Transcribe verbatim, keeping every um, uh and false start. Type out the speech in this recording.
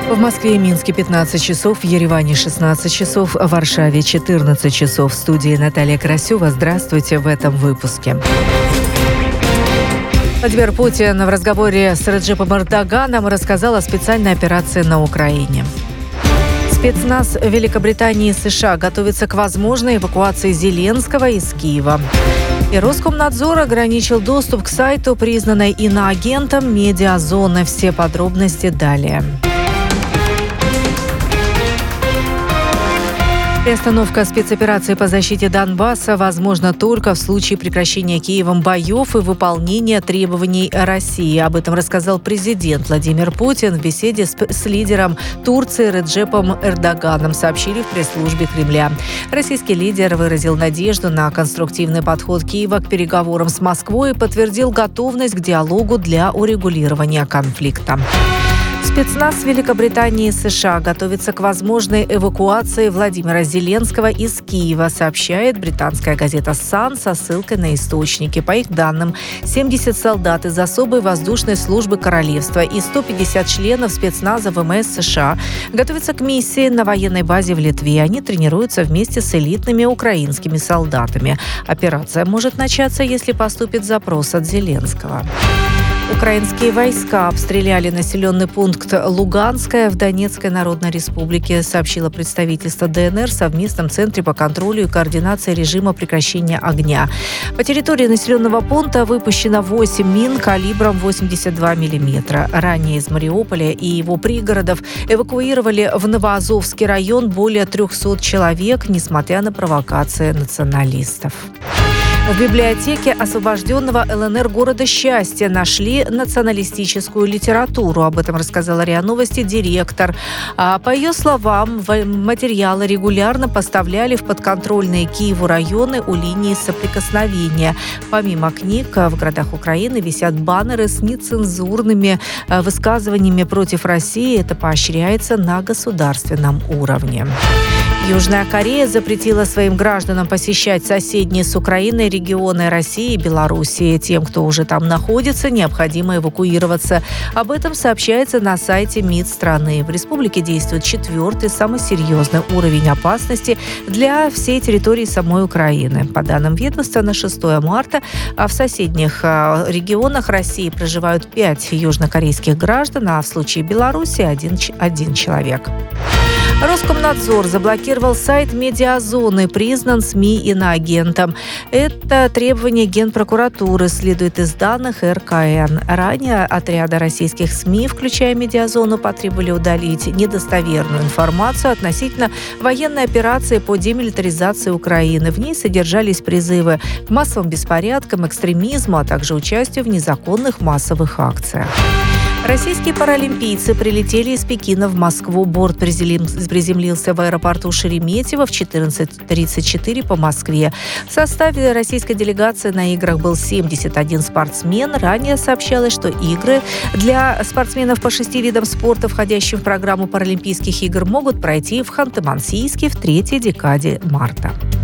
В Москве и Минске пятнадцать часов, в Ереване шестнадцать часов, в Варшаве четырнадцать часов. В студии Наталья Красюва. Здравствуйте в этом выпуске. Владимир Путин в разговоре с Реджепом Эрдоганом рассказал о специальной операции на Украине. Спецназ Великобритании и США готовится к возможной эвакуации Зеленского из Киева. И Роскомнадзор ограничил доступ к сайту, признанной иноагентом «Медиазоны». Все подробности далее. Приостановка спецоперации по защите Донбасса возможна только в случае прекращения Киевом боев и выполнения требований России. Об этом рассказал президент Владимир Путин в беседе с, с лидером Турции Реджепом Эрдоганом, сообщили в пресс-службе Кремля. Российский лидер выразил надежду на конструктивный подход Киева к переговорам с Москвой и подтвердил готовность к диалогу для урегулирования конфликта. Спецназ Великобритании и США готовится к возможной эвакуации Владимира Зеленского из Киева, сообщает британская газета «Сан» со ссылкой на источники. По их данным, семьдесят солдат из особой воздушной службы королевства и сто пятьдесят членов спецназа ВМС США готовятся к миссии на военной базе в Литве. Они тренируются вместе с элитными украинскими солдатами. Операция может начаться, если поступит запрос от Зеленского. Украинские войска обстреляли населенный пункт Луганское в Донецкой Народной Республике, сообщило представительство ДНР в совместном центре по контролю и координации режима прекращения огня. По территории населенного пункта выпущено восемь мин калибром восемьдесят два миллиметра. Ранее из Мариуполя и его пригородов эвакуировали в Новоазовский район более трехсот человек, несмотря на провокации националистов. В библиотеке освобожденного ЛНР города Счастья нашли националистическую литературу. Об этом рассказала РИА Новости директор. А по ее словам, материалы регулярно поставляли в подконтрольные Киеву районы у линии соприкосновения. Помимо книг, в городах Украины висят баннеры с нецензурными высказываниями против России. Это поощряется на государственном уровне. Южная Корея запретила своим гражданам посещать соседние с Украиной регионы России и Белоруссии. Тем, кто уже там находится, необходимо эвакуироваться. Об этом сообщается на сайте МИД страны. В республике действует четвертый, самый серьезный уровень опасности для всей территории самой Украины. По данным ведомства, на шестое марта в соседних регионах России проживают пять южнокорейских граждан, а в случае Беларуси один, один человек. Роскомнадзор заблокировал сайт «Медиазоны», признан СМИ иноагентом. Это требование Генпрокуратуры, следует из данных эр ка эн. Ранее от ряда российских СМИ, включая «Медиазону», потребовали удалить недостоверную информацию относительно военной операции по демилитаризации Украины. В ней содержались призывы к массовым беспорядкам, экстремизму, а также участию в незаконных массовых акциях. Российские паралимпийцы прилетели из Пекина в Москву. Борт приземлился в аэропорту Шереметьево в четырнадцать тридцать четыре по Москве. В составе российской делегации на играх был семьдесят один спортсмен. Ранее сообщалось, что игры для спортсменов по шести видам спорта, входящим в программу Паралимпийских игр, могут пройти в Ханты-Мансийске в третьей декаде марта.